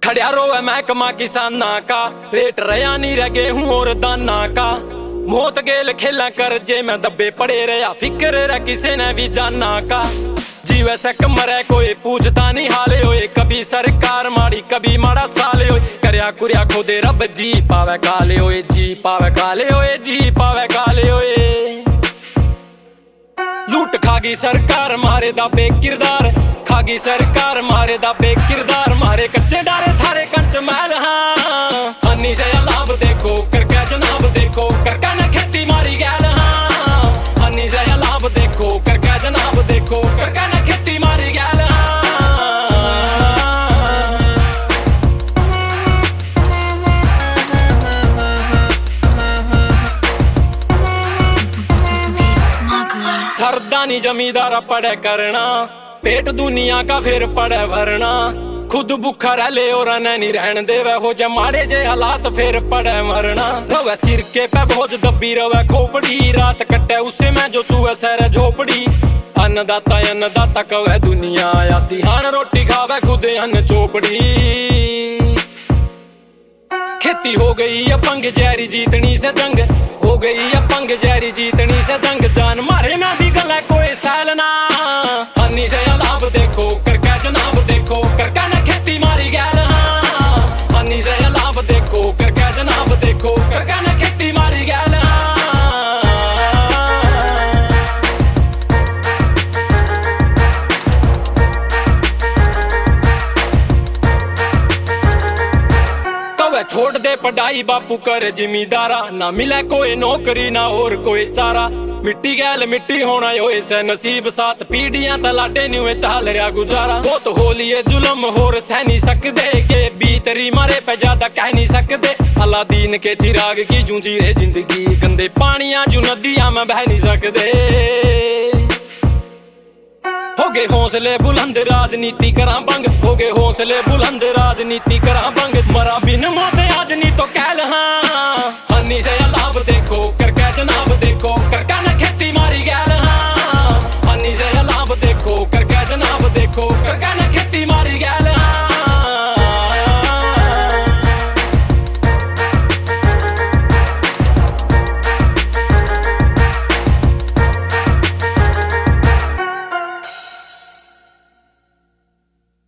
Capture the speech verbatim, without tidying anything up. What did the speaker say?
खड़िया रोवे महकमा किसाना का, रेट रया नहीं रह गेहूं और दाना का। मौत गेल खेला कर जे में दबे पड़े रहा, फिक्र रह किसे ने भी जाना का। जीवे से मरे कोई पूछता नहीं हाले होए, कभी सरकार माड़ी कभी माड़ा साले होए। करया कुरिया खोदे रब जी पावे काले होए, जी पावे काले होए, जी पावे काले होए। लूट खागी सरकार मारे दा बेकिरदार, खागी सरकार मारे दा बेकिरदार। मारे कच्चे डारे थारे कंच महल, हाँ हनी से लाभ देखो करके जनाब देखो, करके न खेती मारी गैल। हाँ हनी से लाभ देखो करके जनाब देखो, करके न खेती मारी गैल। सरदानी जमींदार पड़े करना, पेट दुनिया का फिर पड़े भरना। खुद भूखा रह ले और नहीं रहन देवे, हो जा मारे जे हालात फिर पड़े मरना। रवे सिर के पे बोझ दबी रवे खोपड़ी, रात कटे उसे में जो चूहे सर झोपड़ी। अन्नदाता अन्नदाता कवे दुनिया आती, हान रोटी खावे खुद अन्न चोपड़ी। खेती हो गई अपंग जैरी जीतनी से जंग, हो गई अपंग जैरी जीतनी से जंग। जान मारे में भी गला कोई सैलना, हनी से लाभ देखो करके जनाब देखो, करके न खेती मारी गैल। हाँ हनी से लाभ देखो करके जनाब देखो, करके न खेती मारी गैल। छोड़ दे पढ़ाई बापू कर जिमीदारा, ना मिले कोई नौकरी ना और कोई चारा। मिट्टी गैल मिट्टी होना होए से नसीब, सात पीढ़ियां तलाटे न्यूए चाल रहा गुजारा। वो तो होली है जुलम होर सह नहीं सकदे, के बीतरी मारे पे ज्यादा कह नहीं सकदे। अलादीन के चिराग की जूझी रे जिंदगी, गंदे पानियां जो नदियां में बह नहीं सकदे। हो गए हौसले बुलंद राजनीति करा बंग, हो गए हौसले बुलंद राजनीति करा बंग। मरा बिन मौत आज नहीं तो कहल, हाँ